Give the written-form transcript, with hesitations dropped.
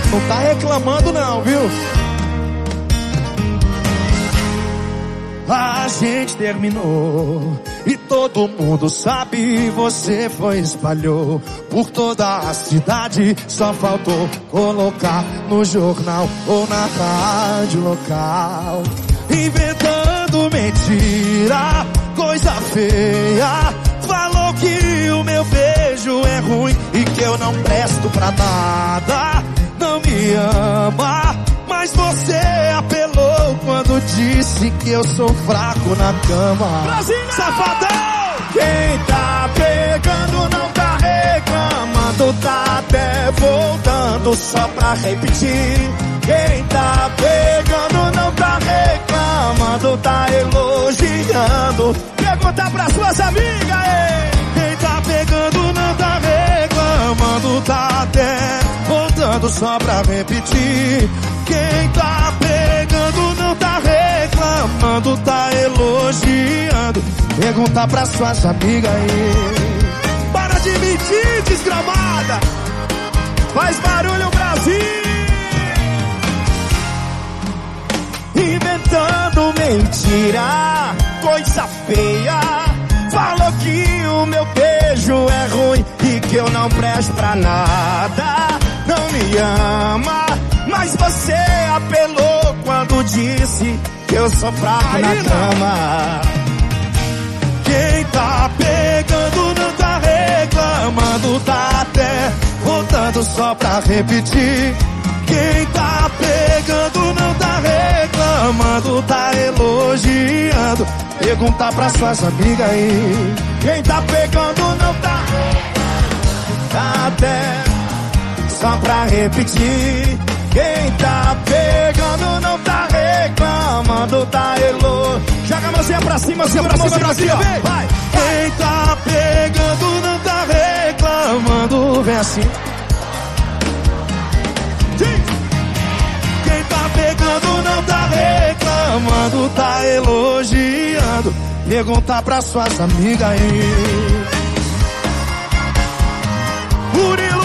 Não tá reclamando não, viu? A gente terminou e todo mundo sabe, você foi espalhou por toda a cidade. Só faltou colocar no jornal ou na rádio local. Inventando mentira, coisa feia. Falou que o meu beijo é ruim e que eu não presto pra nada. Não me ama, mas você apelou quando disse que eu sou fraco na cama. Brasília! Safadão! Quem tá pegando não tá reclamando, tá até voltando só pra repetir. Quem tá pegando não tá reclamando, tá elogiando. Pergunta pra suas amigas, ei! Quem tá pegando não tá reclamando, tá até voltando só pra repetir. Quem tá pegando não tá reclamando, tá elogiando. Pergunta pra suas amigas aí. Para de mentir, desgramada! Faz barulho, Brasil! Inventando mentira, coisa feia. Falou que o meu beijo é ruim e que eu não presto pra nada. Não me ama, mas você apelou quando disse que eu sou fraco na cama. Quem tá pegando não tá reclamando, tá até voltando só pra repetir. Quem tá pegando não tá reclamando, tá elogiando. Pergunta pra suas amigas aí. Quem tá pegando não tá reclamando, tá até só pra repetir. Quem tá pegando não tá reclamando, tá elogiando. Joga a mãozinha pra cima, assim, pra cima, assim, ó. Vai! Quem tá pegando não tá reclamando. Vem assim. Quem tá pegando não tá reclamando, tá elogiando. Pergunta pra suas amigas aí. Murilo